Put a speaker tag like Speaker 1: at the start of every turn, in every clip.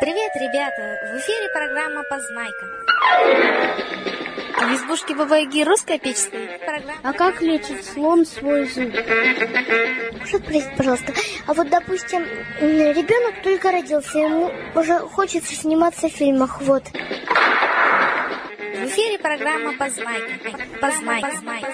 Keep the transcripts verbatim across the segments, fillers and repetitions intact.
Speaker 1: Привет, ребята! В эфире программа «Познайка». А в избушке Бабы-Яги русская печь стоит. Программа...
Speaker 2: А как лечит слон свой зуб?
Speaker 3: Можно спросить, пожалуйста, а вот, допустим, ребенок только родился, ему уже хочется сниматься в фильмах, вот.
Speaker 1: В эфире программа «Познайка». Познайка. Познайка.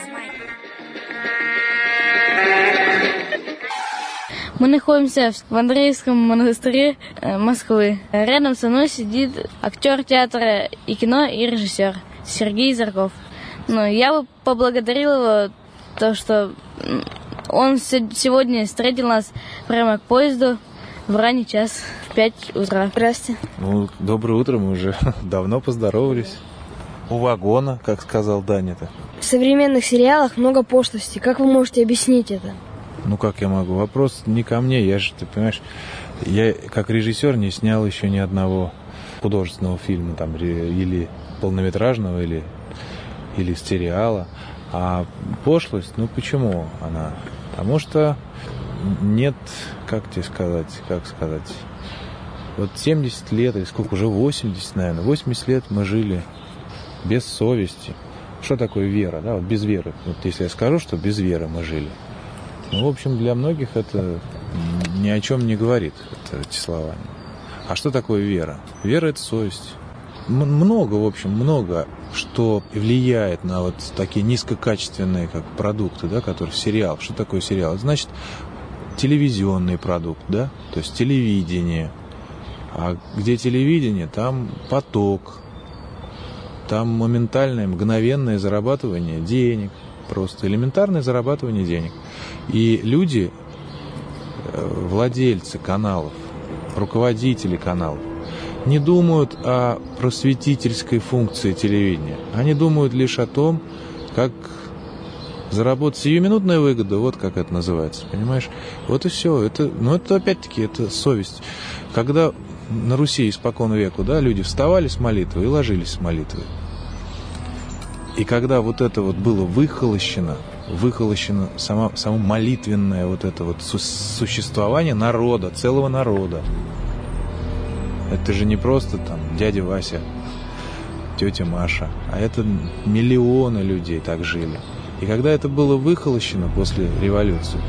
Speaker 4: Мы находимся в Андреевском монастыре Москвы. Рядом со мной сидит актер театра и кино и режиссер Сергей Зарков. Ну, я бы поблагодарил его, то, что он сегодня встретил нас прямо к поезду в ранний час, в пять утра. Здравствуйте.
Speaker 5: Ну, доброе утро, мы уже давно поздоровались. У вагона, как сказал Даня-то.
Speaker 2: В современных сериалах много пошлости. Как вы можете объяснить это?
Speaker 5: Ну, как я могу? Вопрос не ко мне. Я же, ты понимаешь, я как режиссер не снял еще ни одного художественного фильма, там, или полнометражного, или, или сериала. А пошлость, ну, почему она? Потому что нет, как тебе сказать, как сказать, вот семьдесят лет, или сколько, уже восемьдесят, наверное, восемьдесят лет мы жили без совести. Что такое вера, да, вот без веры? Вот если я скажу, что без веры мы жили, ну, в общем, для многих это ни о чем не говорит, это, эти слова. А что такое вера? Вера – это совесть. М- много, в общем, много, что влияет на вот такие низкокачественные как продукты, да, которые сериал. Что такое сериал? Это значит, телевизионный продукт, да, то есть телевидение. А где телевидение, там поток, там моментальное, мгновенное зарабатывание денег. Просто элементарное зарабатывание денег. И люди, владельцы каналов, руководители каналов, не думают о просветительской функции телевидения. Они думают лишь о том, как заработать сиюминутную выгоду, вот как это называется, понимаешь? Вот и все. Это, ну, это опять-таки, это совесть. Когда на Руси испокон веку, да, люди вставали с молитвы и ложились с молитвы. И когда вот это вот было выхолощено, выхолощено само, само молитвенное вот это вот существование народа, целого народа. Это же не просто там дядя Вася, тетя Маша, а это миллионы людей так жили. И когда это было выхолощено после революции,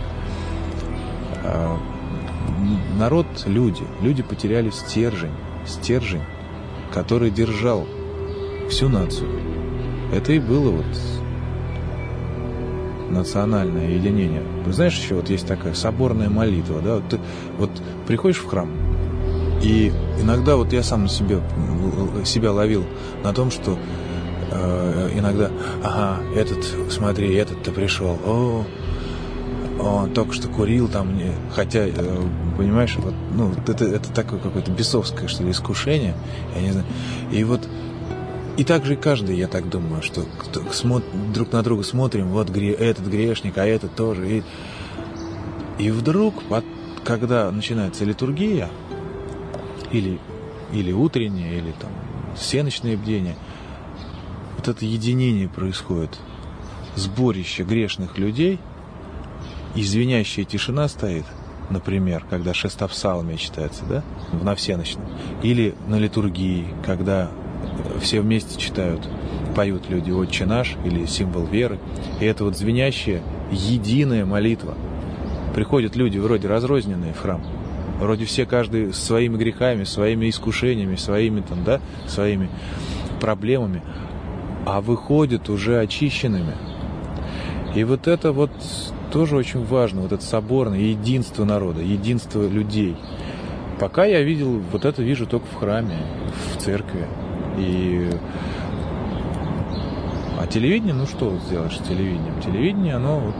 Speaker 5: народ, люди, люди потеряли стержень, стержень, который держал всю нацию. Это и было вот национальное единение. Вы знаешь, еще вот есть такая соборная молитва, да? Вот ты вот приходишь в храм, и иногда вот я сам на себе, себя ловил на том, что э, иногда, ага, этот, смотри, этот-то пришел, о, он только что курил там, хотя, э, понимаешь, вот, ну, это, это такое какое-то бесовское, что ли, искушение, я не знаю, и вот и так же каждый, я так думаю, что друг на друга смотрим, вот гре, этот грешник, а этот тоже. И, и вдруг, когда начинается литургия, или, или утреннее, или там всеночное бдение, вот это единение происходит. Сборище грешных людей, и звенящая тишина стоит, например, когда шестопсалмие читается, да, на всеночном, или на литургии, когда все вместе читают, поют люди «Отче наш» или «Символ веры». И это вот звенящая, единая молитва. Приходят люди вроде разрозненные в храм. Вроде все, каждый с своими грехами, своими искушениями, своими, там, да, своими проблемами. А выходят уже очищенными. И вот это вот тоже очень важно. Вот это соборное единство народа, единство людей. Пока я видел, вот это вижу только в храме, в церкви. И... А телевидение, ну что сделаешь с телевидением? Телевидение, оно вот...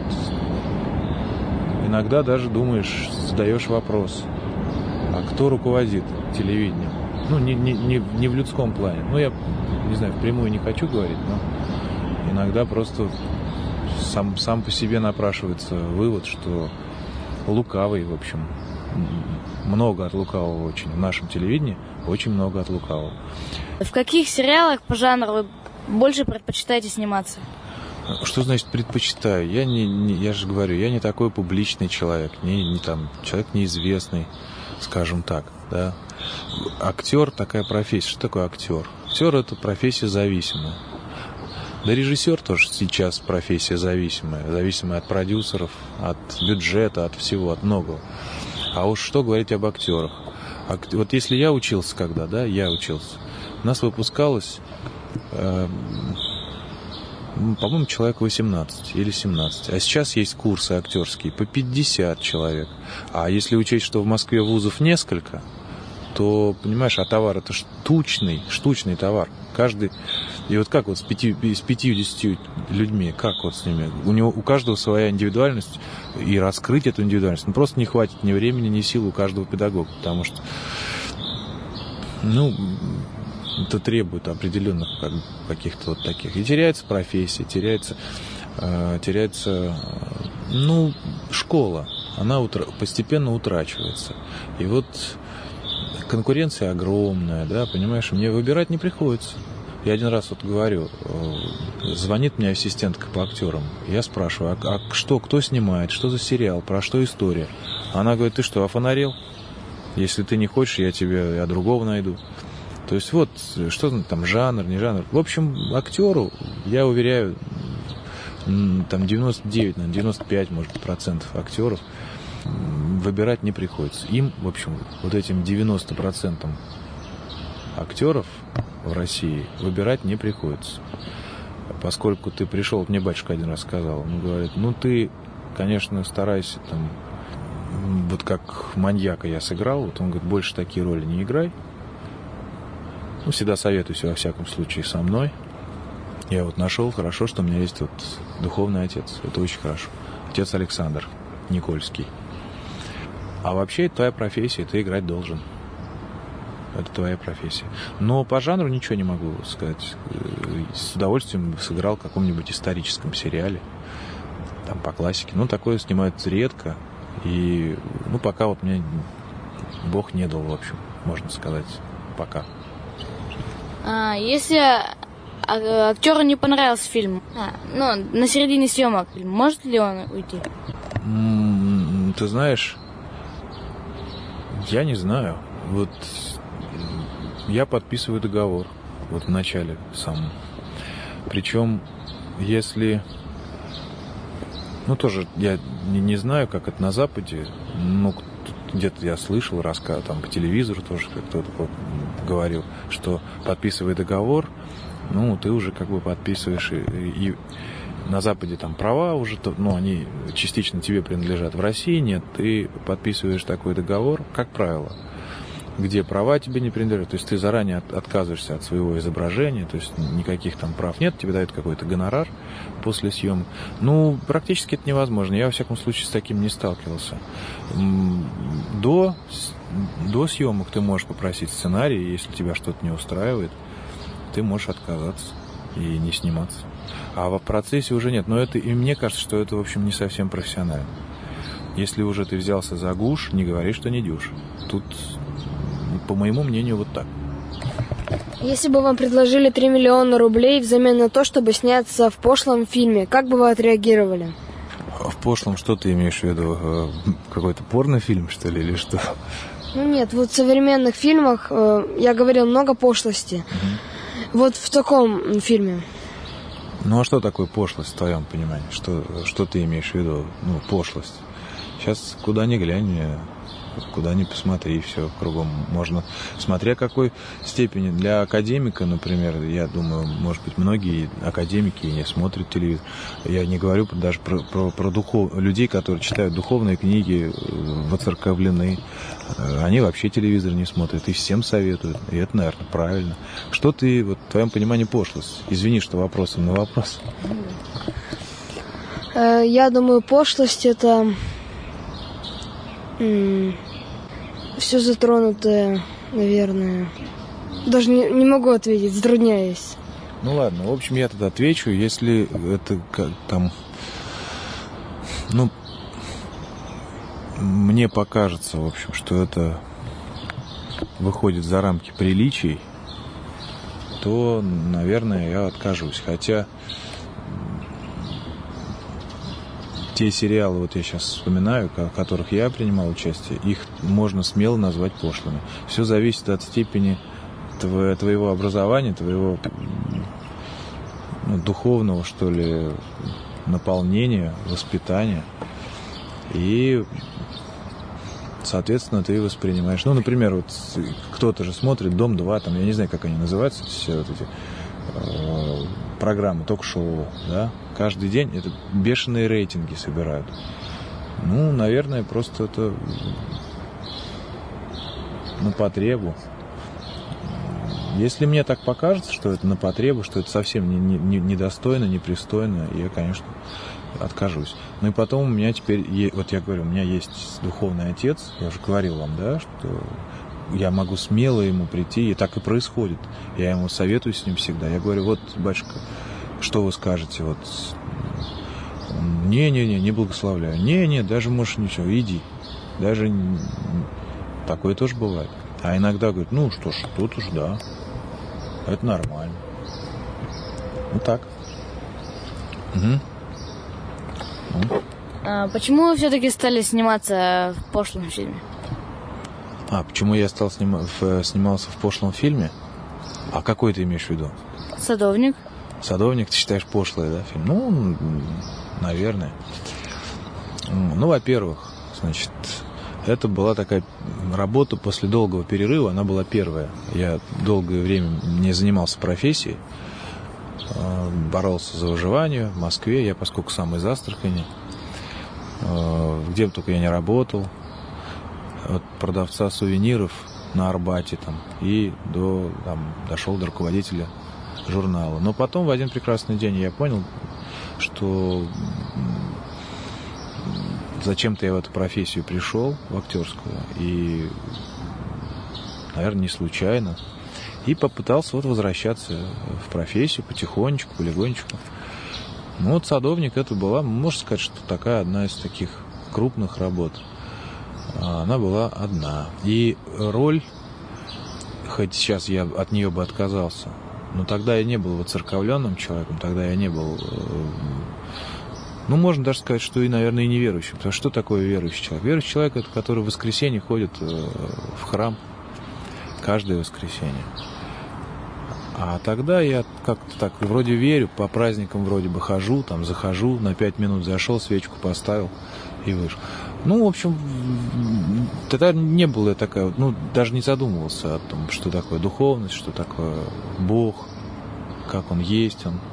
Speaker 5: Иногда даже думаешь, задаешь вопрос, а кто руководит телевидением? Ну, не, не, не, не в людском плане. Ну, я, не знаю, впрямую не хочу говорить, но иногда просто сам, сам по себе напрашивается вывод, что лукавый, в общем, много от лукавого очень. В нашем телевидении очень много от лукавого.
Speaker 4: В каких сериалах по жанру вы больше предпочитаете сниматься?
Speaker 5: Что значит предпочитаю? Я не, не я же говорю, я не такой публичный человек, не, не там человек неизвестный. скажем так, да. Актер такая профессия. Что такое актер? Актер — это профессия зависимая. Да режиссер тоже сейчас профессия зависимая. Зависимая от продюсеров, от бюджета, от всего, от многого. А уж что говорить об актерах? Вот если я учился когда, да, я учился, у нас выпускалось, э, по-моему, человек восемнадцать или семнадцать. А сейчас есть курсы актерские по пятьдесят человек. А если учесть, что в Москве вузов несколько, то, понимаешь, а товар — это штучный, штучный товар. Каждый... И вот как вот с, пяти, с пятьюдесятью людьми, как вот с ними? У него, у каждого своя индивидуальность, и раскрыть эту индивидуальность, ну, просто не хватит ни времени, ни сил у каждого педагога, потому что, ну, это требует определенных как, каких-то вот таких. И теряется профессия, теряется, э, теряется, ну, школа, она утра, постепенно утрачивается. И вот конкуренция огромная, да, понимаешь, мне выбирать не приходится. Я один раз вот говорю, звонит мне ассистентка по актерам, я спрашиваю, а, а что, кто снимает, что за сериал, про что история? Она говорит, ты что, офонарел? Если ты не хочешь, я тебе, я другого найду. То есть вот, что там, жанр, не жанр. В общем, актеру, я уверяю, там девяносто девять, наверное, девяносто пять, может, процентов актеров выбирать не приходится. Им, в общем, вот этим девяносто процентов актеров в России выбирать не приходится. Поскольку ты пришел, вот мне батюшка один раз сказал, он говорит, ну ты, конечно, старайся там, вот как маньяка я сыграл, вот он говорит, больше такие роли не играй. Ну, всегда советуюсь, во всяком случае, со мной. Я вот нашел, хорошо, что у меня есть вот духовный отец, это очень хорошо. Отец Александр Никольский. А вообще это твоя профессия, ты играть должен. Это твоя профессия. Но по жанру ничего не могу сказать. С удовольствием сыграл в каком-нибудь историческом сериале. Там по классике. Ну, такое снимают редко. И, ну, пока вот мне Бог не дал, в общем, можно сказать. Пока.
Speaker 4: А, если актеру не понравился фильм, а, ну, на середине съемок, может ли он уйти?
Speaker 5: М-м, ты знаешь, я не знаю. Вот я подписываю договор вот в начале самом. Причем, если... Ну, тоже я не, не знаю, как это на Западе. Ну, где-то я слышал, рассказ, там по телевизору тоже кто-то говорил, что подписывая договор, ну, ты уже как бы подписываешь и, и на Западе там права уже, ну, они частично тебе принадлежат. В России нет, ты подписываешь такой договор, как правило, где права тебе не принадлежат, то есть ты заранее от, отказываешься от своего изображения, то есть никаких там прав нет, тебе дают какой-то гонорар после съемок. Ну, практически это невозможно, я, во всяком случае, с таким не сталкивался. До, до съемок ты можешь попросить сценарий, если тебя что-то не устраивает, ты можешь отказаться и не сниматься. А в процессе уже нет, но это, и мне кажется, что это, в общем, не совсем профессионально. Если уже ты взялся за гуш, не говори, что не дюж. Тут... По моему мнению, вот так.
Speaker 2: Если бы вам предложили три миллиона рублей взамен на то, чтобы сняться в пошлом фильме, как бы вы отреагировали?
Speaker 5: В пошлом что ты имеешь в виду? Какой-то порнофильм, что ли, или что?
Speaker 2: Ну нет, вот в современных фильмах, я говорил, много пошлости. Угу. Вот в таком фильме.
Speaker 5: Ну а что такое пошлость в твоем понимании? Что, что ты имеешь в виду? Ну, пошлость. Сейчас куда ни глянь, куда ни посмотри, все кругом можно, смотря какой степени. Для академика, например, я думаю, может быть, многие академики не смотрят телевизор. Я не говорю даже про, про, про духов... людей, которые читают духовные книги, воцерковлены. Они вообще телевизор не смотрят и всем советуют. И это, наверное, правильно. Что ты, вот, в твоем понимании, пошлость? Извини, что вопросом на вопрос.
Speaker 2: Я думаю, пошлость — это... все затронутое, наверное. Даже не, не могу ответить, затрудняюсь.
Speaker 5: Ну ладно, в общем, я тогда отвечу, если это как там, ну, мне покажется, в общем, что это выходит за рамки приличий, то, наверное, я откажусь. Хотя те сериалы, вот я сейчас вспоминаю, в которых я принимал участие, их можно смело назвать пошлыми. Все зависит от степени твоего образования, твоего ну, духовного, что ли, наполнения, воспитания. И, соответственно, ты воспринимаешь. Ну, например, вот кто-то же смотрит «Дом-два», там, я не знаю, как они называются, все вот эти э, программы, ток-шоу, да, каждый день это бешеные рейтинги собирают. Ну, наверное, просто это на потребу. Если мне так покажется, что это на потребу, что это совсем не, не, недостойно, непристойно, я, конечно, откажусь. Ну и потом у меня теперь, вот я говорю, у меня есть духовный отец, я уже говорил вам, да, что я могу смело ему прийти, и так и происходит. Я ему советую с ним всегда. Я говорю, вот, батюшка, что вы скажете? Вот, не-не-не, не благословляю. Не-не, даже можешь ничего, иди. Даже такое тоже бывает. А иногда говорит, ну что ж, тут уж да, это нормально. Вот так. Угу. Ну.
Speaker 4: А почему вы все-таки стали сниматься в пошлом фильме?
Speaker 5: А, почему я стал снима- в, снимался в пошлом фильме? А какой ты имеешь в виду?
Speaker 4: Садовник.
Speaker 5: Садовник, ты считаешь пошлый, да, фильм? Ну, наверное. Ну, во-первых, значит, это была такая работа после долгого перерыва, она была первая. Я долгое время не занимался профессией, боролся за выживание в Москве, я поскольку сам из Астрахани, где бы только я не работал, от продавца сувениров на Арбате там, и до, там, дошел до руководителя журнала. Но потом в один прекрасный день я понял, что зачем-то я в эту профессию пришел, в актерскую, и, наверное, не случайно, и попытался вот возвращаться в профессию потихонечку, полегонечку. Ну вот «Садовник» это была, можно сказать, что такая одна из таких крупных работ. Она была одна. И роль, хоть сейчас я от нее бы отказался, но тогда я не был воцерковленным человеком, тогда я не был, ну, можно даже сказать, что и, наверное, и неверующим. Потому что что такое верующий человек? Верующий человек – это который в воскресенье ходит в храм каждое воскресенье. А тогда я как-то так вроде верю, по праздникам вроде бы хожу, там захожу, на пять минут зашел, свечку поставил и вышел. Ну, в общем, тогда не было такая, ну, даже не задумывался о том, что такое духовность, что такое Бог, как Он есть Он.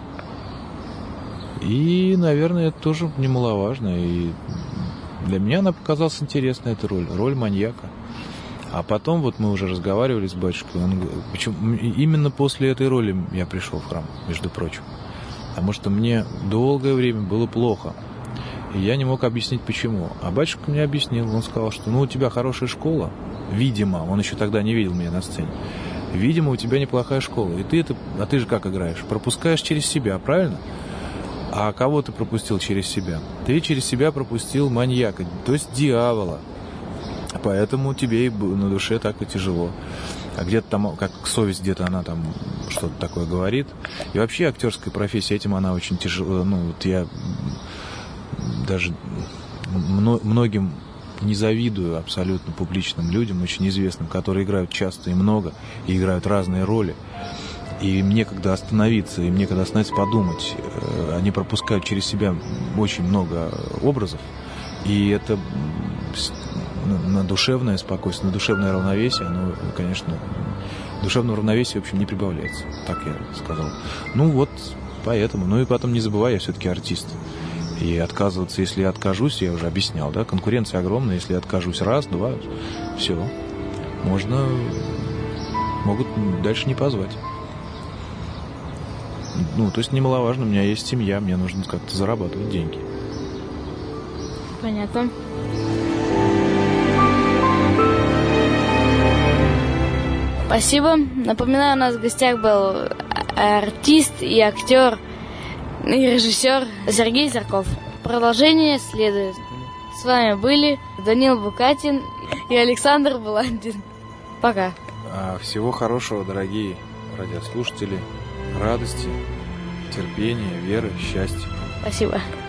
Speaker 5: И, наверное, это тоже немаловажно. И для меня она показалась интересной, эта роль, роль маньяка. А потом вот мы уже разговаривали с батюшкой, он, почему, именно после этой роли я пришел в храм, между прочим. Потому что мне долгое время было плохо. И я не мог объяснить, почему. А батюшка мне объяснил, он сказал, что ну у тебя хорошая школа, видимо, он еще тогда не видел меня на сцене, видимо, у тебя неплохая школа. И ты это, а ты же как играешь? Пропускаешь через себя, правильно? А кого ты пропустил через себя? Ты через себя пропустил маньяка, то есть дьявола. Поэтому тебе и на душе так и тяжело. А где-то там, как совесть, где-то она там что-то такое говорит. И вообще актерская профессия, этим она очень тяжело. Ну, вот я даже многим не завидую абсолютно публичным людям, очень известным, которые играют часто и много, и играют разные роли. И им некогда остановиться, им некогда остановиться подумать. Они пропускают через себя очень много образов. И это на душевное спокойствие, на душевное равновесие, оно, конечно, душевного равновесия, в общем, не прибавляется. Так я сказал. Ну вот, поэтому. Ну и потом не забывай, я все-таки артист. И отказываться, если я откажусь, я уже объяснял, да, конкуренция огромная, если я откажусь раз, два, все, можно, могут дальше не позвать. Ну, то есть немаловажно, у меня есть семья, мне нужно как-то зарабатывать деньги.
Speaker 4: Понятно. Спасибо. Напоминаю, у нас в гостях был артист и актер, и режиссер Сергей Зарков. Продолжение следует. С вами были Данил Букатин и Александр Баландин. Пока.
Speaker 5: Всего хорошего, дорогие радиослушатели. Радости, терпения, веры, счастья.
Speaker 4: Спасибо.